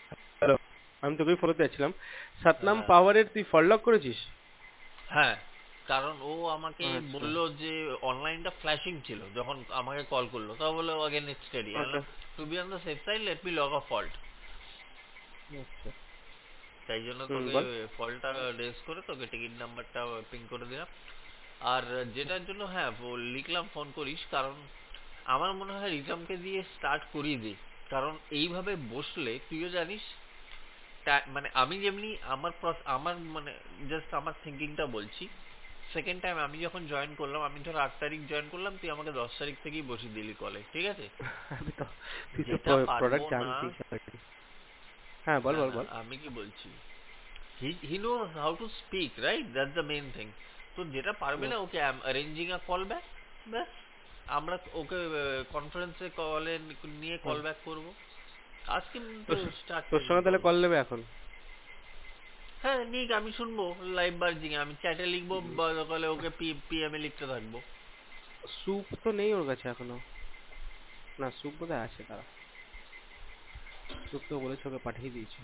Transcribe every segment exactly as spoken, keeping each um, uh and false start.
Hello, আমি তোকেই ফলোতে যাচ্ছিলাম। সাতনাম হ্যাঁ পাওয়ারের তুই ফললক করেছিস? হ্যাঁ কারণ ও আমাকে আচ্ছা। বললো যে অনলাইনটা ফ্ল্যাশিং ছিল যখন আমাকে কল করলো, তা বললো again it's study okay. To be on the safe side let me log a fault. আচ্ছা। তাই জন্য হুম, তোকে বল। ফল্টটা রেজ করে তোকে টিকিট নাম্বারটা পিং করে দিলাম। আর যেটার জন্য হ্যাঁ ও- লিখলাম ফোন করিস, কারণ আমার মনে হয় রিতমকে দিয়ে স্টার্ট করিয়ে দিই। কারণ এইভাবে বসলে তুইও জানিস, টা- মানে আমি যেমনি আমার প্রস- আমার মানে জাস্ট আমার থিঙ্কিংটা বলছি। সেকেন্ড টাইম আমি যখন জয়েন করলাম, আমি ধর আট তারিখ জয়েন করলাম, তুই আমাকে দশ তারিখ থেকেই বসিয়ে দিলি কলে, ঠিক আছে? আমি তো, তুই তো যেটা পারবো প্রোডাক্ট না, জানতিস already। হ্যাঁ, বল না বল না বল। আমি কি বলছি, he he knows how to speak, right? That's the main thing. তো যেটা পারবে হুম, না, okay I am arranging a call back, ব্যাস। আমরা ওকে কনফারেন্সে কলে নিয়ে কল হুম। ব্যাক করবো। আজকে তো তোর স- স্টার্ট তোর করিনি সঙ্গে তাহলে কল। কল নেবে এখন? হ্যাঁ নিক, আমি শুনবো লাইভ বার্জিং, আমি চ্যাটে লিখবো, কলে ওকে পি পিএম এ লিখতে থাকবো। স্যুপ তো নেই ওর কাছে এখনো। না, স্যুপ বোধহয় আছে, তারা স্যুপ তো বলেছে ওকে পাঠিয়ে দিয়েছে।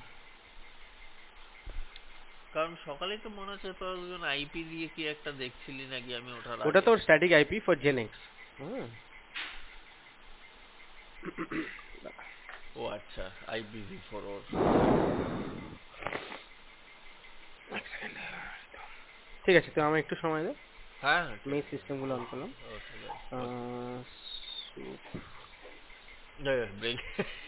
কারণ সকালেই তো মনে হচ্ছে তোর দুজন আইপি দিয়ে কি একটা দেখছিলি নাকি, আমি ওঠার ওটা আগে। তো static IP for Genex. Hmm. ও আচ্ছা, আইপিভি ফোর ওর। ঠিক আছে, তুই আমায় একটু সময় দে। হ্যাঁ হ্যাঁ, আমি ঠিক এই আছে। সিস্টেম গুলো অন করলাম। Okay bye. Okay. Ah, soup। Break.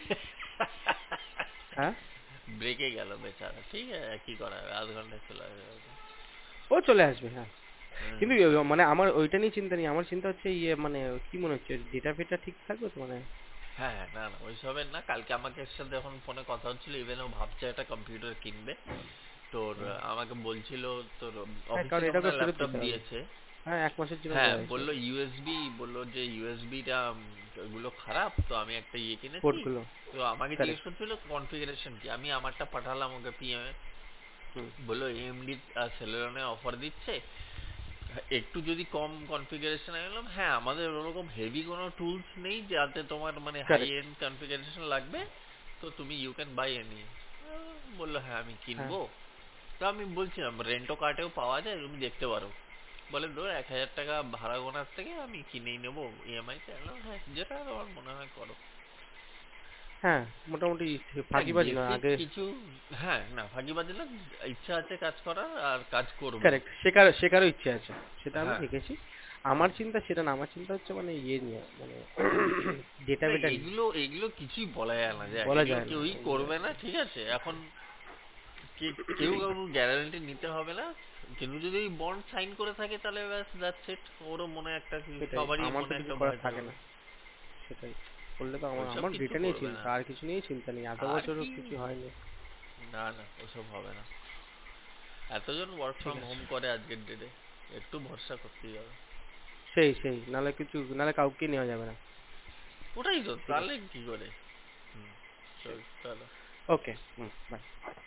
হ্যাঁ। ব্রেকে গেল বেচারা, ঠিক আছে কি করা যাবে, আধ ঘন্টায় চলে আসবে। ও চলে আসবে, হ্যাঁ। হুম। কিন্তু ইয়ে, মানে আমার ওইটা নিয়ে চিন্তা নেই, আমার চিন্তা হচ্ছে ইয়ে মানে কি মনে হচ্ছে, ডেটা ফেটা ঠিক থাকবে তো মানে? হ্যাঁ হ্যাঁ, না না ওইসবের না, কালকে আমাকে এর সাথে যখন ফোনে কথা হচ্ছিল, ইভেন ও ভাবছে একটা কম্পিউটার কিনবে। তোর হুম। আহ, আমাকে বলছিল তোর হ্যাঁ, অফিসে কারণ তখন এটাকে ফেরত ল্যাপটপ দিতে হবে। দিয়েছে। হ্যাঁ, এক মাসের জন্য হ্যাঁ দেওয়া হয়েছে। বললো ইউএসবি, বললো যে ইউএসবিটা ওগুলো খারাপ, তো আমি একটা ইয়ে কিনেছি। পোর্টগুলো। তো আমাকে জিজ্ঞেস কারেক্ট। করছিল কনফিগারেশন কি, আমি আমারটা পাঠালাম ওকে পিএম এ। হুম। বললো এএমডি সেলেরনে অফার দিচ্ছে, একটু যদি কম কনফিগারেশন। আমি বললাম হ্যাঁ, আমাদের ওরকম হেভি কোনো টুলস নেই যাতে তোমার মানে হাই কারেক্ট। এন্ড কনফিগারেশন লাগবে, তো তুমি ইউ ক্যান বাই এনি। বললো হ্যাঁ আমি হ্যাঁ, কিনবো। তো আমি বলছিলাম রেন্টো কার্টেও পাওয়া যায়, তুমি দেখতে পারো। বলে ধর এক হাজার টাকা ভাড়া গোনার থেকে আমি কিনেই নেবো ইএমআই তে। আমি বললাম, হ্যাঁ যেটা তোমার মনে হয় করো। হ্যাঁ, মোটামুটি দেখ ফাঁকিবাজি না বেসিক আগে। কিছু, হ্যাঁ না ফাঁকিবাজি না, ইচ্ছা আছে কাজ করার আর কাজ করব। কারেক্ট, শেখার শেখারও ইচ্ছে আছে, সেটা আমি হ্যাঁ দেখেছি। আমার চিন্তা সেটা না, আমার চিন্তা হচ্ছে মানে ইয়ে নিয়ে, মানে ডেটা দেখ বেটা নিয়ে। এগুলো এগুলো কিছুই বলা যায় না, দেখ বলা এগুলো যায় না কেউই এগুলো করবে না, আছে। ঠিক আছে? এখন কে- কেউ কারোর গ্যারান্টি নিতে হবে না। কিন্তু যদি ওই বন্ড সাইন করে থাকে তাহলে ব্যাস দ্যাটস ইট। ওরও মনে একটা কি- সেটাই, সবারই আমার তো মনে কিছু একটা করার ভয় থাকে থাকবে। না। সেটাই। করলে তো আমার ওইসব আমার কিছু ডেটা নিয়ে করবে না। চিন্তা, আর কিছু নিয়ে চিন্তা নেই, এত আর বছরও কি, কিছু হয়নি। না না ওসব হবে না। এতজন ওয়ার্ক ঠিক ফ্রম আছে। হোম করে আজকের ডেটে, একটু ভরসা করতেই হবে। সেই সেই নাহলে কিছু, নাহলে কাউকে নেওয়া যাবে না। ওটাই তো, ঠিক তাহলে আছে। কি করে। হুম। চল সেই। চলো। ওকে। Hmm, by.